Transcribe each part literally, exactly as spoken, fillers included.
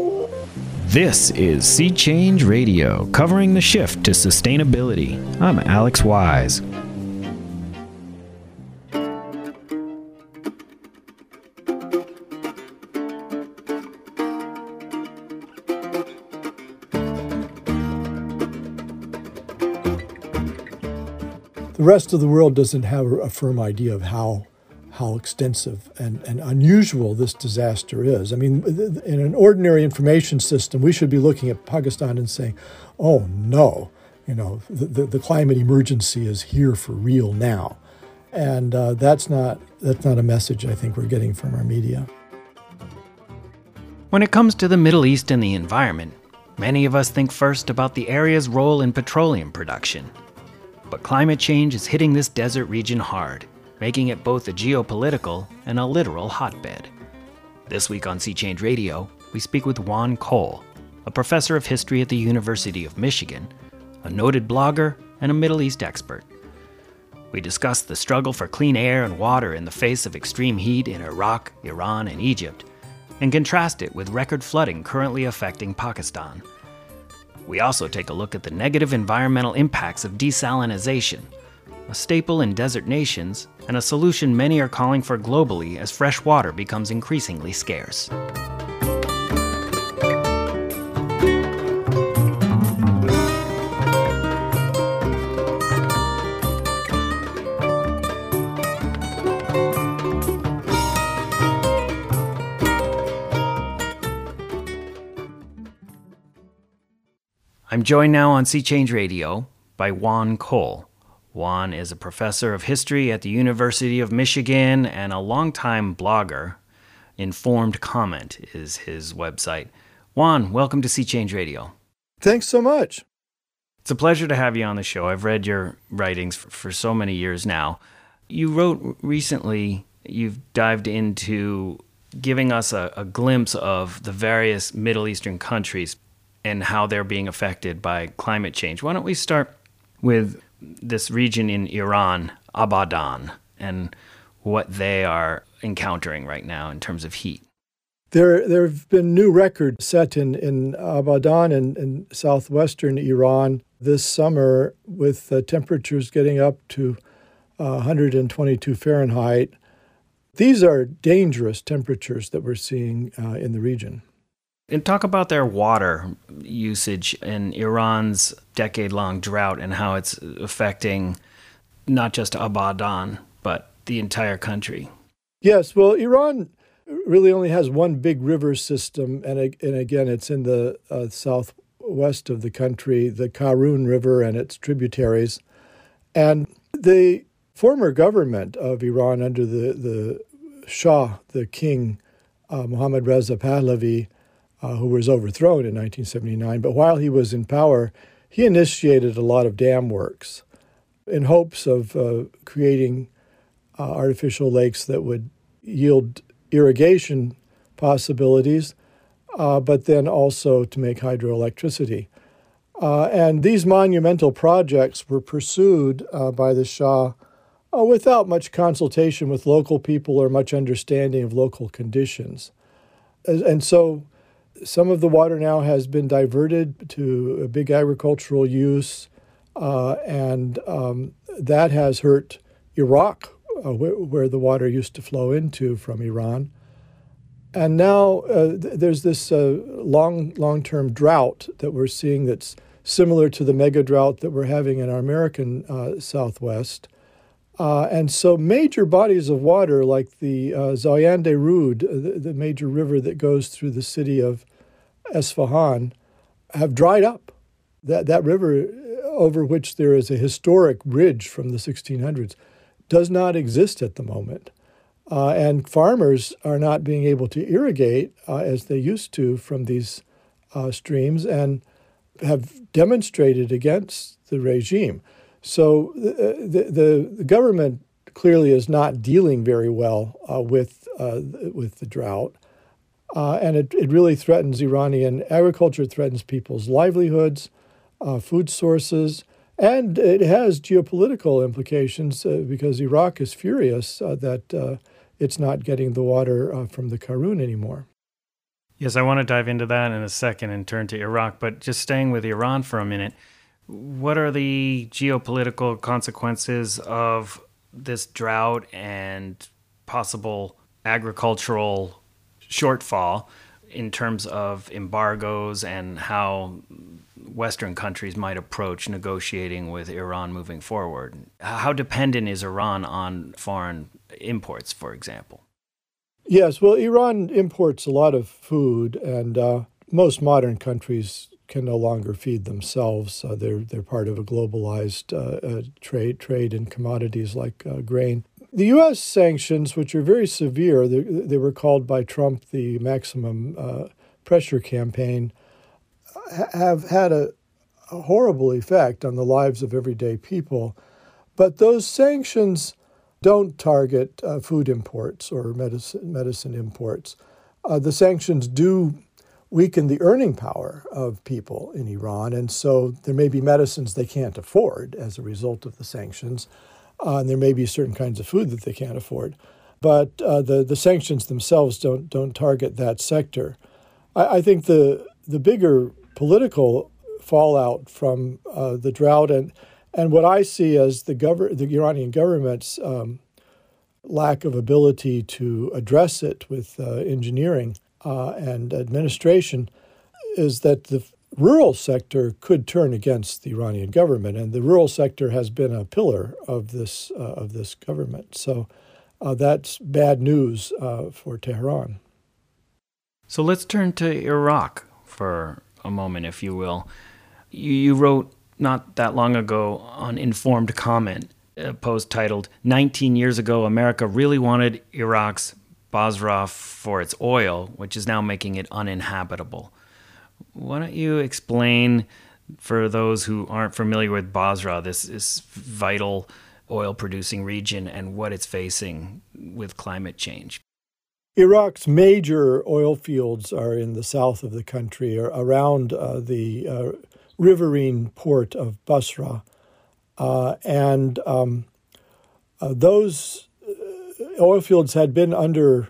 This is Sea Change Radio, covering the shift to sustainability. I'm Alex Wise. The rest of the world doesn't have a firm idea of how how extensive and, and unusual this disaster is. I mean, in an ordinary information system, we should be looking at Pakistan and saying, oh no, you know, the, the, the climate emergency is here for real now. And uh, that's not that's not a message I think we're getting from our media. When it comes to the Middle East and the environment, many of us think first about the area's role in petroleum production. But climate change is hitting this desert region hard, making it both a geopolitical and a literal hotbed. This week on Sea Change Radio, we speak with Juan Cole, a professor of history at the University of Michigan, a noted blogger, and a Middle East expert. We discuss the struggle for clean air and water in the face of extreme heat in Iraq, Iran, and Egypt, and contrast it with record flooding currently affecting Pakistan. We also take a look at the negative environmental impacts of desalination, a staple in desert nations, and a solution many are calling for globally as fresh water becomes increasingly scarce. I'm joined now on Sea Change Radio by Juan Cole. Juan is a professor of history at the University of Michigan and a longtime blogger. Informed Comment is his website. Juan, welcome to Sea Change Radio. Thanks so much. It's a pleasure to have you on the show. I've read your writings for, for so many years now. You wrote recently, you've dived into giving us a, a glimpse of the various Middle Eastern countries and how they're being affected by climate change. Why don't we start with this region in Iran, Abadan, and what they are encountering right now in terms of heat? There there have been new records set in, in Abadan and in southwestern Iran this summer, with uh, temperatures getting up to uh, one hundred twenty-two Fahrenheit. These are dangerous temperatures that we're seeing uh, in the region. And talk about their water usage in Iran's decade-long drought and how it's affecting not just Abadan, but the entire country. Yes, well, Iran really only has one big river system, and, and again, it's in the uh, southwest of the country, the Karun River and its tributaries. And the former government of Iran under the, the Shah, the king, uh, Mohammad Reza Pahlavi, Uh, who was overthrown in nineteen seventy-nine. But while he was in power, he initiated a lot of dam works in hopes of uh, creating uh, artificial lakes that would yield irrigation possibilities, uh, but then also to make hydroelectricity. Uh, and these monumental projects were pursued uh, by the Shah uh, without much consultation with local people or much understanding of local conditions. And so some of the water now has been diverted to a big agricultural use, uh, and um, that has hurt Iraq, uh, where, where the water used to flow into from Iran. And now uh, th- there's this uh, long, long-term drought that we're seeing that's similar to the mega drought that we're having in our American uh, Southwest. Uh, and so major bodies of water like the uh, Zayande Rud, the, the major river that goes through the city of Esfahan, have dried up. That that river, over which there is a historic bridge from the sixteen hundreds, does not exist at the moment. Uh, and farmers are not being able to irrigate uh, as they used to from these uh, streams, and have demonstrated against the regime. So uh, the, the the government clearly is not dealing very well uh, with uh, with the drought. Uh, and it, it really threatens Iranian agriculture, threatens people's livelihoods, uh, food sources, and it has geopolitical implications uh, because Iraq is furious uh, that uh, it's not getting the water uh, from the Karun anymore. Yes, I want to dive into that in a second and turn to Iraq, but just staying with Iran for a minute, what are the geopolitical consequences of this drought and possible agricultural shortfall in terms of embargoes and how Western countries might approach negotiating with Iran moving forward? How dependent is Iran on foreign imports, for example? Yes, well, Iran imports a lot of food, and uh, most modern countries can no longer feed themselves. Uh, they're they're part of a globalized uh, uh, trade trade in commodities like uh, grain. The U S sanctions, which are very severe, they, they were called by Trump the maximum uh, pressure campaign, have had a, a horrible effect on the lives of everyday people. But those sanctions don't target uh, food imports or medicine, medicine imports. Uh, the sanctions do weaken the earning power of people in Iran, and so there may be medicines they can't afford as a result of the sanctions, uh, and there may be certain kinds of food that they can't afford. But uh, the, the sanctions themselves don't don't target that sector. I, I think the the bigger political fallout from uh, the drought and And what I see as the, gov- the Iranian government's um, lack of ability to address it with uh, engineering uh, and administration is that the rural sector could turn against the Iranian government, and the rural sector has been a pillar of this uh, of this government. So uh, that's bad news uh, for Tehran. So let's turn to Iraq for a moment, if you will. You, you wrote not that long ago on Informed Comment, a post titled, nineteen years ago, America really wanted Iraq's Basra for its oil, which is now making it uninhabitable. Why don't you explain, for those who aren't familiar with Basra, this, this vital oil-producing region and what it's facing with climate change? Iraq's major oil fields are in the south of the country, or around uh, the uh, riverine port of Basra. Uh, and um, uh, those oil fields had been under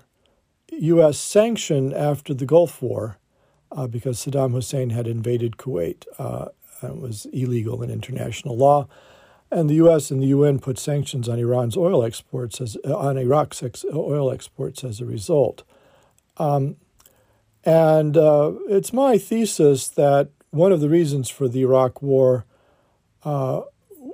U S sanction after the Gulf War uh, because Saddam Hussein had invaded Kuwait. Uh, and it was illegal in international law. And the U S and the U N put sanctions on Iran's oil exports, as uh, on Iraq's ex- oil exports as a result. Um, and uh, it's my thesis that one of the reasons for the Iraq War uh,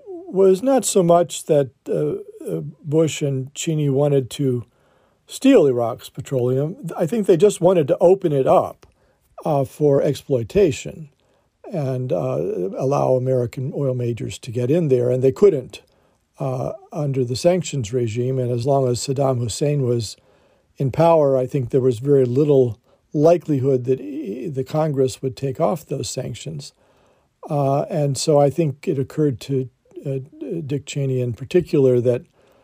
was not so much that uh, Bush and Cheney wanted to steal Iraq's petroleum. I think they just wanted to open it up uh, for exploitation and uh, allow American oil majors to get in there, and they couldn't uh, under the sanctions regime. And as long as Saddam Hussein was in power, I think there was very little likelihood that the Congress would take off those sanctions. Uh, and so I think it occurred to uh, Dick Cheney in particular that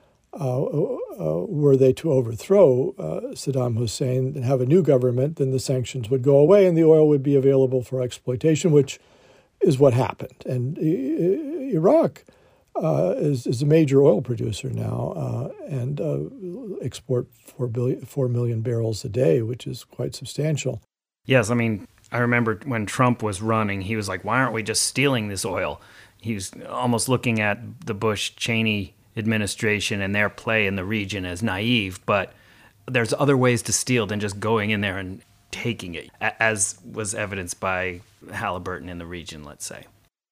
uh, uh, were they to overthrow uh, Saddam Hussein and have a new government, then the sanctions would go away and the oil would be available for exploitation, which is what happened. And uh, Iraq uh, is, is a major oil producer now uh, and uh, export four billion, four million barrels a day, which is quite substantial. Yes, I mean, I remember when Trump was running, he was like, why aren't we just stealing this oil? He was almost looking at the Bush-Cheney administration and their play in the region as naive, but there's other ways to steal than just going in there and taking it, as was evidenced by Halliburton in the region, let's say.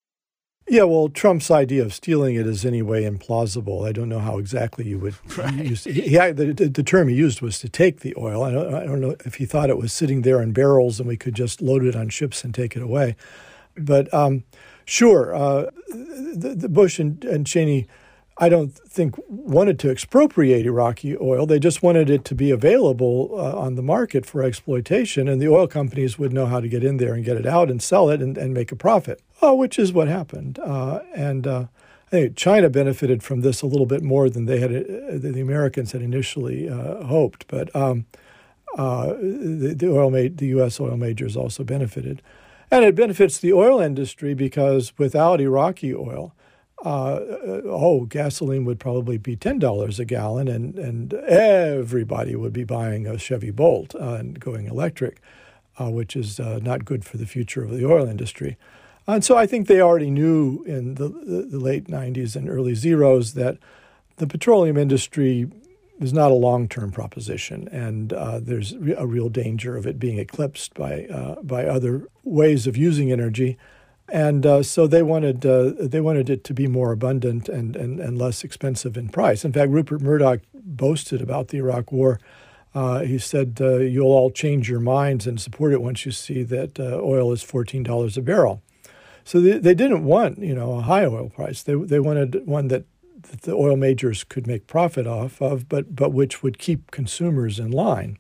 Yeah, well, Trump's idea of stealing it is anyway implausible. I don't know how exactly you would right. use it. He, he, the, the term he used was to take the oil. I don't, I don't know if he thought it was sitting there in barrels and we could just load it on ships and take it away. But um, sure, uh, the, the Bush and, and Cheney, I don't think, wanted to expropriate Iraqi oil. They just wanted it to be available uh, on the market for exploitation, and the oil companies would know how to get in there and get it out and sell it and, and make a profit, uh, which is what happened. Uh, and uh, I think China benefited from this a little bit more than they had, uh, the Americans had initially uh, hoped. But um, uh, the, the oil ma- the U S oil majors also benefited. And it benefits the oil industry because without Iraqi oil, Uh, oh, gasoline would probably be ten dollars a gallon, and, and everybody would be buying a Chevy Bolt uh, and going electric. uh, which is uh, not good for the future of the oil industry. And so I think they already knew in the, the, the late nineties and early zeros that the petroleum industry is not a long-term proposition, and uh, there's a real danger of it being eclipsed by uh, by other ways of using energy. And uh, so they wanted uh, they wanted it to be more abundant and, and, and less expensive in price. In fact, Rupert Murdoch boasted about the Iraq War. Uh, he said, uh, you'll all change your minds and support it once you see that uh, oil is fourteen dollars a barrel. So they, they didn't want, you know, a high oil price. They they wanted one that, that the oil majors could make profit off of, but but which would keep consumers in line.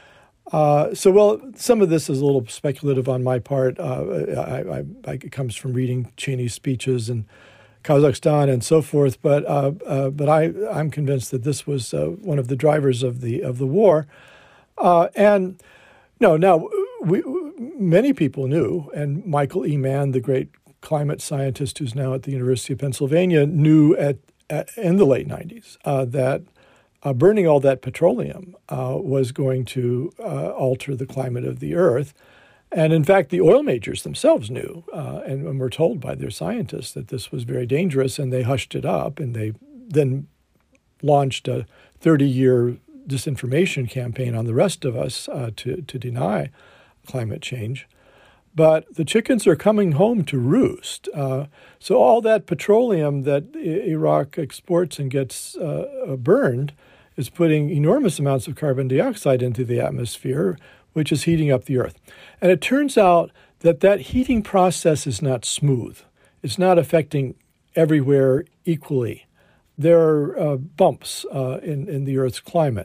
Uh, so, well, some of this is a little speculative on my part. Uh, I, I, I, it comes from reading Cheney's speeches in Kazakhstan and so forth. But uh, uh, but I I'm convinced that this was uh, one of the drivers of the of the war. Uh, and no, now we many people knew, and Michael E. Mann, the great climate scientist who's now at the University of Pennsylvania, knew at, at in the late nineties uh, that. Uh, burning all that petroleum uh, was going to uh, alter the climate of the Earth. And in fact, the oil majors themselves knew uh, and, and were told by their scientists that this was very dangerous, and they hushed it up. And they then launched a thirty-year disinformation campaign on the rest of us uh, to, to deny climate change. But the chickens are coming home to roost. Uh, so all that petroleum that I- Iraq exports and gets uh, burned is putting enormous amounts of carbon dioxide into the atmosphere, which is heating up the Earth. And it turns out that that heating process is not smooth. It's not affecting everywhere equally. There are uh, bumps uh, in, in the Earth's climate.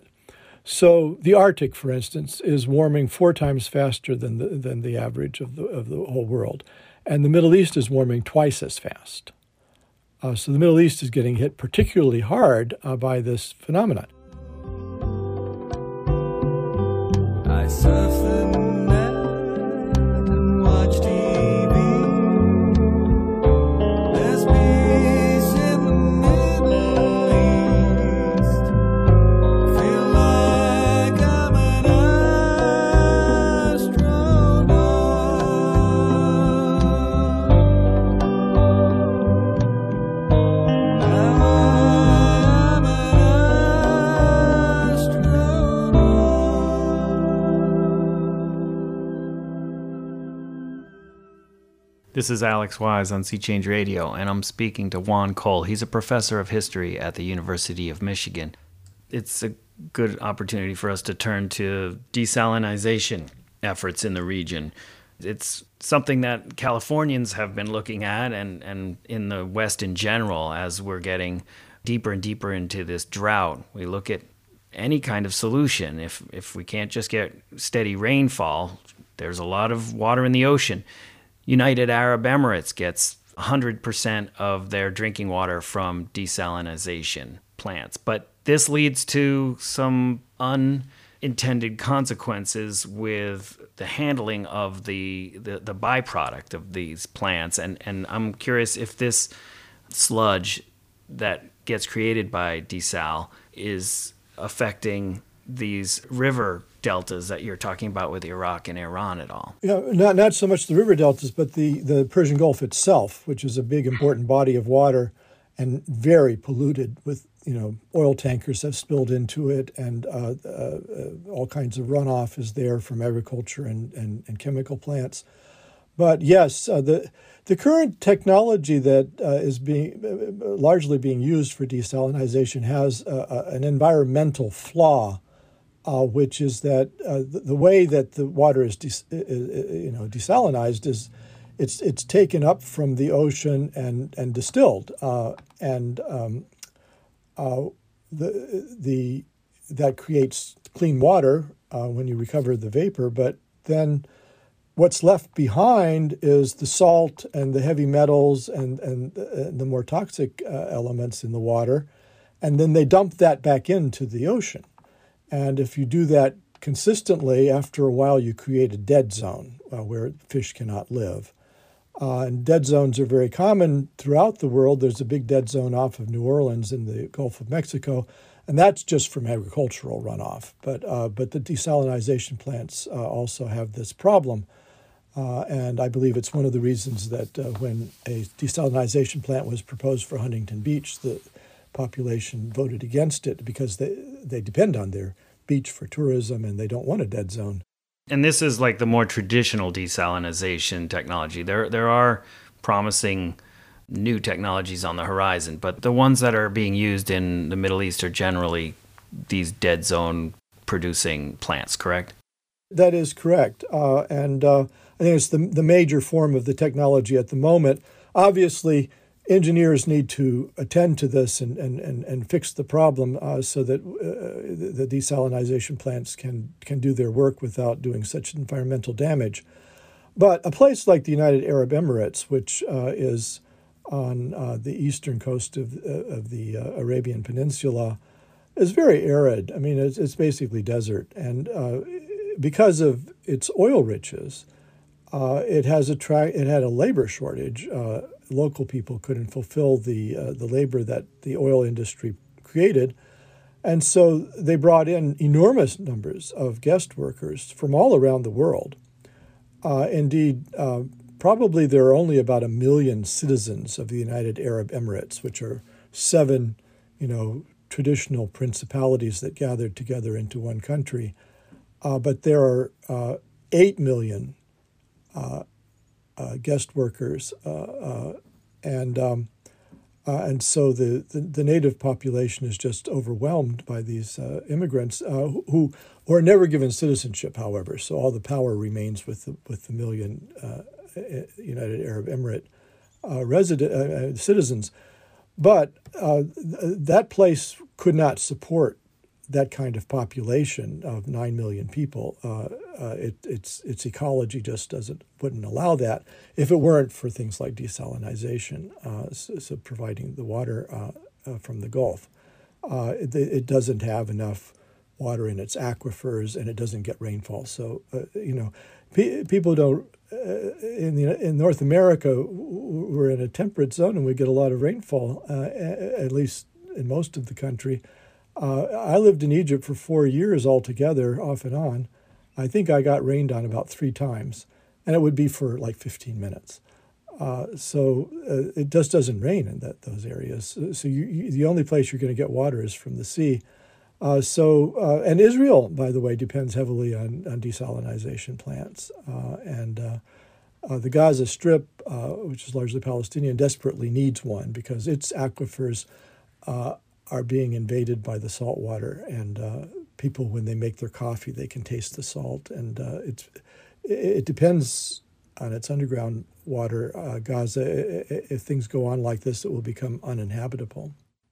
So the Arctic, for instance, is warming four times faster than the, than the average of the, of the whole world. And the Middle East is warming twice as fast. Uh, so the Middle East is getting hit particularly hard uh, by this phenomenon. I surf the net and watch T V. There's peace in the Middle East. Feel like I'm an astronaut. Now I'm an astronaut. This is Alex Wise on Sea Change Radio, and I'm speaking to Juan Cole. He's a professor of history at the University of Michigan. It's a good opportunity for us to turn to desalinization efforts in the region. It's something that Californians have been looking at, and, and in the West in general, as we're getting deeper and deeper into this drought. We look at any kind of solution. If, if we can't just get steady rainfall, there's a lot of water in the ocean. United Arab Emirates gets one hundred percent of their drinking water from desalinization plants. But this leads to some unintended consequences with the handling of the, the, the byproduct of these plants. And, and I'm curious if this sludge that gets created by desal is affecting these river deltas that you're talking about with Iraq and Iran at all. Yeah, not not so much the river deltas, but the, the Persian Gulf itself, which is a big, important body of water and very polluted with, you know, oil tankers have spilled into it, and uh, uh, uh, all kinds of runoff is there from agriculture and, and, and chemical plants. But yes, uh, the the current technology that uh, is being uh, largely being used for desalinization has uh, an environmental flaw. Uh, which is that uh, the, the way that the water is, des- uh, you know, desalinized is, it's it's taken up from the ocean and and distilled, uh, and um, uh, the the that creates clean water uh, when you recover the vapor. But then, what's left behind is the salt and the heavy metals and and, uh, the more toxic uh, elements in the water, and then they dump that back into the ocean. And if you do that consistently, after a while you create a dead zone uh, where fish cannot live. Uh, and dead zones are very common throughout the world. There's a big dead zone off of New Orleans in the Gulf of Mexico. And that's just from agricultural runoff. But uh, but the desalinization plants uh, also have this problem. Uh, and I believe it's one of the reasons that uh, when a desalinization plant was proposed for Huntington Beach, the population voted against it because they, they depend on their beach for tourism and they don't want a dead zone. And this is like the more traditional desalinization technology. There, there are promising new technologies on the horizon, but the ones that are being used in the Middle East are generally these dead zone producing plants, correct? That is correct. Uh, and uh, I think it's the, the major form of the technology at the moment. Obviously, engineers need to attend to this and, and, and, and fix the problem uh, so that uh, the desalinization plants can, can do their work without doing such environmental damage. But a place like the United Arab Emirates, which uh, is on uh, the eastern coast of, uh, of the uh, Arabian Peninsula, is very arid. I mean, it's, it's basically desert. And uh, because of its oil riches, uh, it has a tra- it had a labor shortage. Uh, local people couldn't fulfill the uh, the labor that the oil industry created, and so they brought in enormous numbers of guest workers from all around the world. Uh, indeed, uh, probably there are only about a million citizens of the United Arab Emirates, which are seven, you know, traditional principalities that gathered together into one country. Uh, but there are uh, eight million uh, uh, guest workers, uh, uh, and um, uh, and so the, the, the native population is just overwhelmed by these uh, immigrants uh, who, who are never given citizenship. However, so all the power remains with the with the million uh, United Arab Emirate uh, resident uh, citizens. But uh, th- that place could not support that kind of population of nine million people. Uh, uh, it, its its ecology just doesn't wouldn't allow that if it weren't for things like desalinization, uh, so, so providing the water uh, uh, from the Gulf. Uh, it, it doesn't have enough water in its aquifers, and it doesn't get rainfall. So uh, you know, pe- people don't. Uh, in the in North America, we're in a temperate zone, and we get a lot of rainfall, uh, at least in most of the country. Uh, I lived in Egypt for four years altogether, off and on. I think I got rained on about three times, and it would be for like fifteen minutes. Uh, so uh, it just doesn't rain in that those areas. So you, you, the only place you're going to get water is from the sea. Uh, so uh, and Israel, by the way, depends heavily on, on desalinization plants, uh, and uh, uh, the Gaza Strip, uh, which is largely Palestinian, desperately needs one because its aquifers uh, are being invaded by the salt water, and uh, people, when they make their coffee, they can taste the salt, and uh, it's it, it depends on its underground water. Uh, Gaza, if things go on like this, it will become uninhabitable.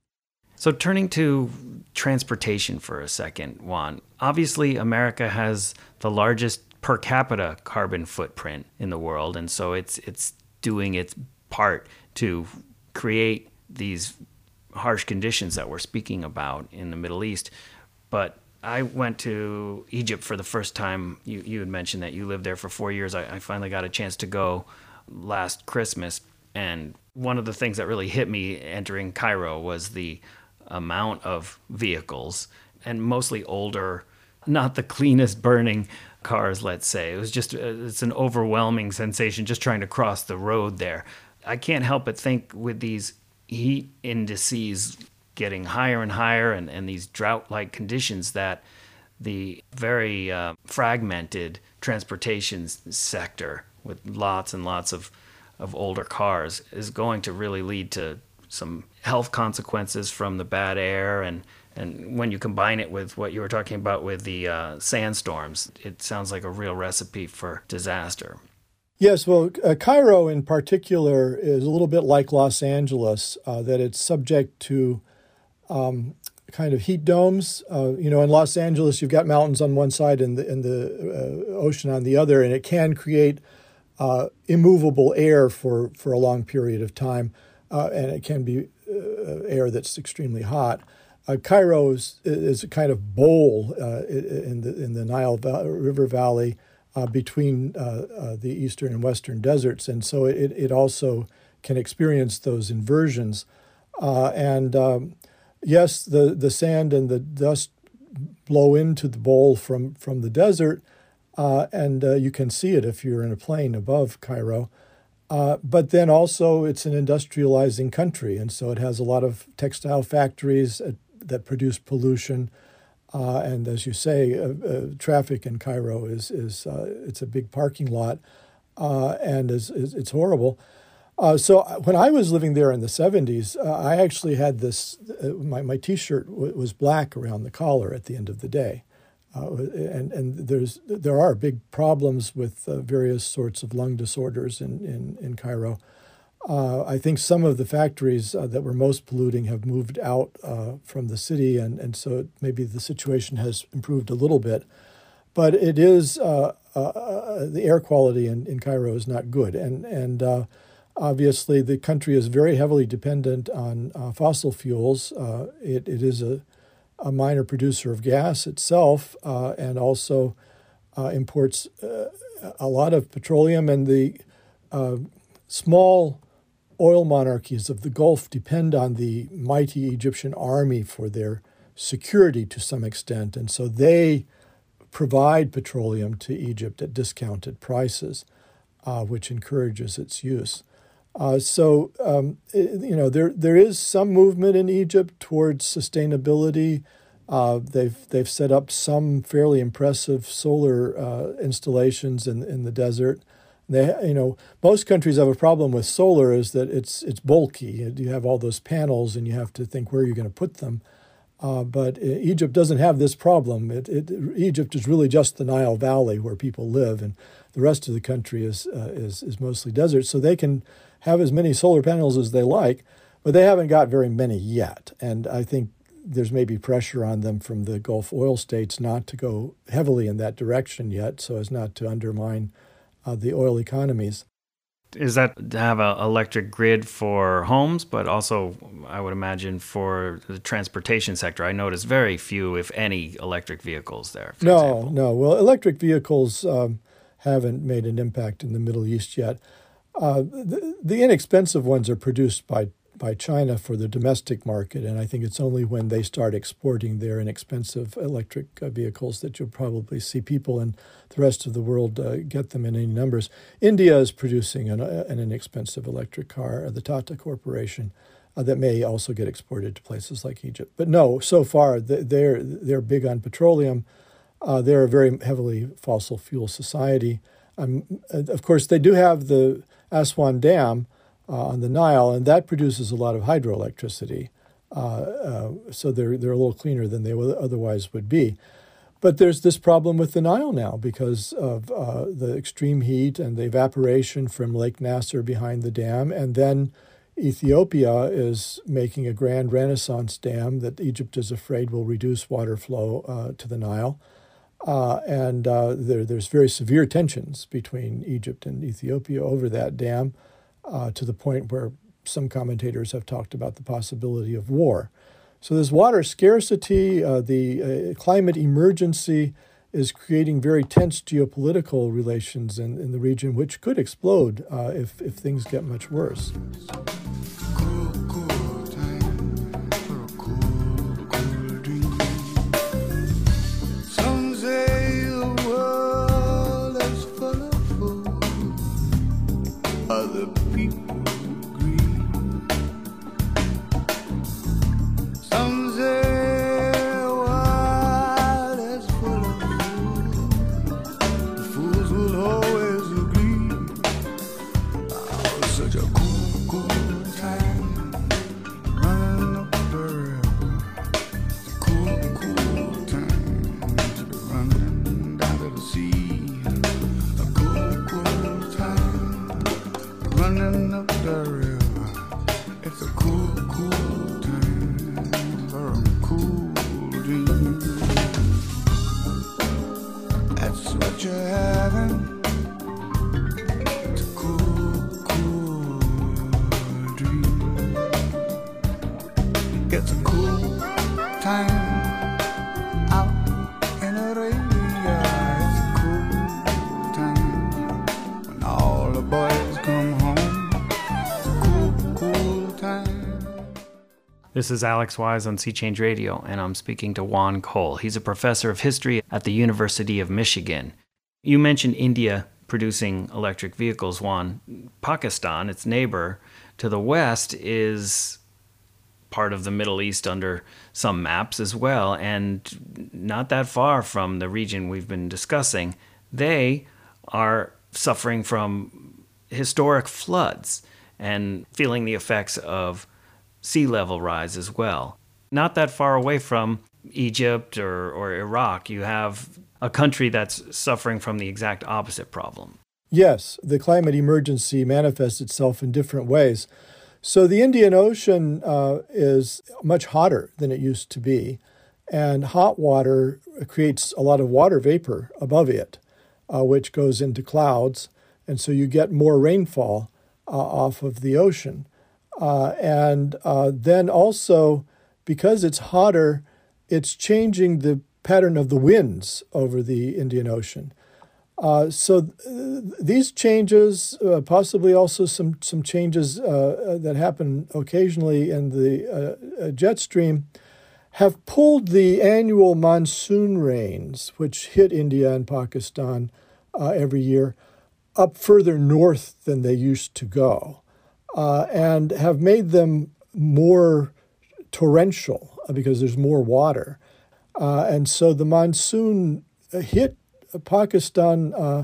So turning to transportation for a second, Juan, obviously America has the largest per capita carbon footprint in the world, and so it's it's doing its part to create these harsh conditions that we're speaking about in the Middle East. But I went to Egypt for the first time. You, you had mentioned that you lived there for four years. I, I finally got a chance to go last Christmas, and one of the things that really hit me entering Cairo was the amount of vehicles, and mostly older, not the cleanest burning cars, let's say. It was just, it's an overwhelming sensation just trying to cross the road there. I can't help but think with these heat indices getting higher and higher and, and these drought-like conditions that the very uh, fragmented transportation sector with lots and lots of, of older cars is going to really lead to some health consequences from the bad air, and, and when you combine it with what you were talking about with the uh, sandstorms, it sounds like a real recipe for disaster. Yes, well, uh, Cairo in particular is a little bit like Los Angeles, uh, that it's subject to um, kind of heat domes. Uh, you know, in Los Angeles, you've got mountains on one side and the, and the uh, ocean on the other, and it can create uh, immovable air for, for a long period of time. Uh, and it can be uh, air that's extremely hot. Uh, Cairo is, is a kind of bowl uh, in the in the Nile va- River Valley uh, between uh, uh, the eastern and western deserts, and so it it also can experience those inversions. Uh, and um, yes, the, the sand and the dust blow into the bowl from, from the desert, uh, and uh, you can see it if you're in a plane above Cairo. Uh, but then also it's an industrializing country, and so it has a lot of textile factories uh, that produce pollution. Uh, and as you say, uh, uh, traffic in Cairo is is uh, it's a big parking lot, uh, and is, is it's horrible. Uh, so when I was living there in the seventies, uh, I actually had this. Uh, my my T-shirt w- was black around the collar at the end of the day, uh, and and there's there are big problems with uh, various sorts of lung disorders in in, in Cairo. Uh, I think some of the factories uh, that were most polluting have moved out uh, from the city, and, and so maybe the situation has improved a little bit. But it is, uh, uh, the air quality in, in Cairo is not good. And, and uh, obviously the country is very heavily dependent on uh, fossil fuels. Uh, it, it is a, a minor producer of gas itself, uh, and also uh, imports uh, a lot of petroleum. And the uh, small oil monarchies of the Gulf depend on the mighty Egyptian army for their security to some extent, and so they provide petroleum to Egypt at discounted prices, uh, which encourages its use. Uh, so, um, it, you know, there there is some movement in Egypt towards sustainability. Uh, they've they've set up some fairly impressive solar uh, installations in in the desert. They, you know, most countries have a problem with solar is that it's it's bulky. You have all those panels, and you have to think where you're going to put them. Uh, but Egypt doesn't have this problem. It, it, Egypt is really just the Nile Valley where people live, and the rest of the country is uh, is is mostly desert. So they can have as many solar panels as they like, but they haven't got very many yet. And I think there's maybe pressure on them from the Gulf oil states not to go heavily in that direction yet, so as not to undermine Uh, the oil economies. Is that to have an electric grid for homes, but also, I would imagine, for the transportation sector? I noticed very few, if any, electric vehicles there, for no, example. No. Well, electric vehicles um, haven't made an impact in the Middle East yet. Uh, the, the inexpensive ones are produced by by China for the domestic market, and I think it's only when they start exporting their inexpensive electric uh, vehicles that you'll probably see people in the rest of the world uh, get them in any numbers. India is producing an, uh, an inexpensive electric car, uh, the Tata Corporation, uh, that may also get exported to places like Egypt. But no, so far they're they're big on petroleum. Uh, they're a very heavily fossil fuel society. Um, of course, they do have the Aswan Dam Uh, on the Nile, and that produces a lot of hydroelectricity. Uh, uh, so they're they're a little cleaner than they would otherwise would be. But there's this problem with the Nile now because of uh, the extreme heat and the evaporation from Lake Nasser behind the dam. And then Ethiopia is making a grand Renaissance dam that Egypt is afraid will reduce water flow uh, to the Nile. Uh, and uh, there, there's very severe tensions between Egypt and Ethiopia over that dam. Uh, to the point where some commentators have talked about the possibility of war. So there's water scarcity, uh, the uh, climate emergency is creating very tense geopolitical relations in, in the region, which could explode uh, if, if things get much worse. Cool, cool time for a cool, cool dream. Some say the world is full of fools. Other people agree. Some say the world is full of fools. The fools will always agree. Oh, such a cool, cool time running up the river. Cool, cool time to be running down to the sea. A cool, cool time running up the river. It's a cool, cool time for a cool dream. That's what you're having. It's a cool, cool dream. It's a cool time out in Arabia. It's a cool time when all the boys come home. It's a cool, cool time. This is Alex Wise on Sea Change Radio, and I'm speaking to Juan Cole. He's a professor of history at the University of Michigan. You mentioned India producing electric vehicles, Juan. Pakistan, its neighbor to the west, is part of the Middle East under some maps as well, and not that far from the region we've been discussing. They are suffering from historic floods and feeling the effects of sea level rise as well. Not that far away from Egypt or, or Iraq, you have a country that's suffering from the exact opposite problem. Yes, the climate emergency manifests itself in different ways. So the Indian Ocean uh, is much hotter than it used to be, and hot water creates a lot of water vapor above it, uh, which goes into clouds, and so you get more rainfall uh, off of the ocean. Uh, and uh, then also, because it's hotter, it's changing the pattern of the winds over the Indian Ocean. Uh, so th- these changes, uh, possibly also some, some changes uh, that happen occasionally in the uh, jet stream, have pulled the annual monsoon rains, which hit India and Pakistan uh, every year, up further north than they used to go. Uh, and have made them more torrential because there's more water. Uh, and so the monsoon hit Pakistan uh,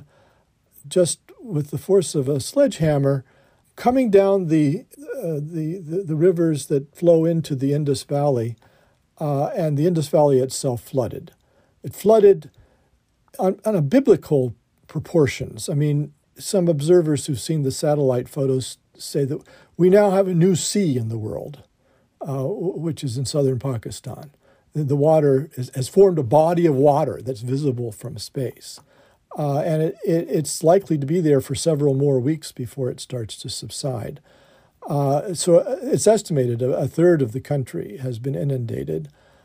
just with the force of a sledgehammer, coming down the, uh, the, the, the rivers that flow into the Indus Valley, uh, and the Indus Valley itself flooded. It flooded on, on a biblical proportions. I mean, some observers who've seen the satellite photos say that we now have a new sea in the world, uh, which is in southern Pakistan. The, the water is, has formed a body of water that's visible from space. Uh, and it, it, it's likely to be there for several more weeks before it starts to subside. Uh, so it's estimated a, a third of the country has been inundated.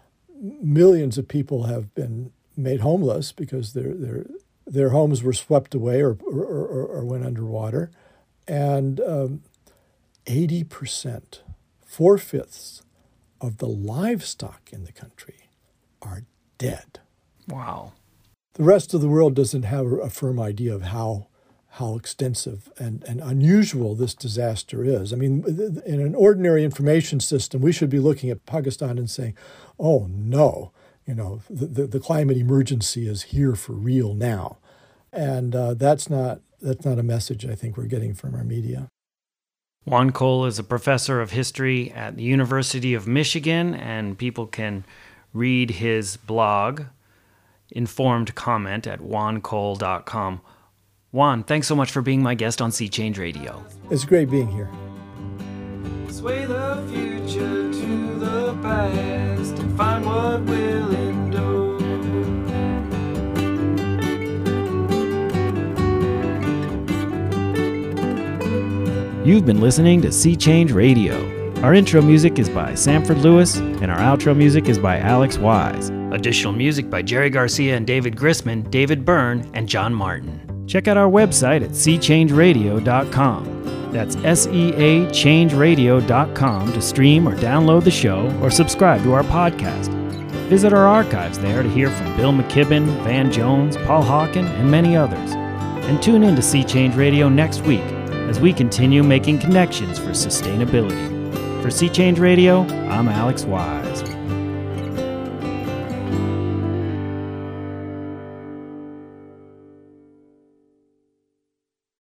Millions of people have been made homeless because their their their homes were swept away or or, or, or went underwater. And um, eighty percent, four-fifths of the livestock in the country are dead. Wow. The rest of the world doesn't have a firm idea of how how extensive and, and unusual this disaster is. I mean, in an ordinary information system, we should be looking at Pakistan and saying, oh, no, you know, the, the, the climate emergency is here for real now. And uh, that's not That's not a message I think we're getting from our media. Juan Cole is a professor of history at the University of Michigan, and people can read his blog, Informed Comment, at juan cole dot com. Juan, thanks so much for being my guest on Sea Change Radio. It's great being here. Sway the future to the past and find what will endure. You've been listening to Sea Change Radio. Our intro music is by Sanford Lewis, and our outro music is by Alex Wise. Additional music by Jerry Garcia and David Grisman, David Byrne, and John Martin. Check out our website at sea change radio dot com. That's S E A change radio dot com to stream or download the show or subscribe to our podcast. Visit our archives there to hear from Bill McKibben, Van Jones, Paul Hawken, and many others. And tune in to Sea Change Radio next week as we continue making connections for sustainability. For Sea Change Radio, I'm Alex Wise.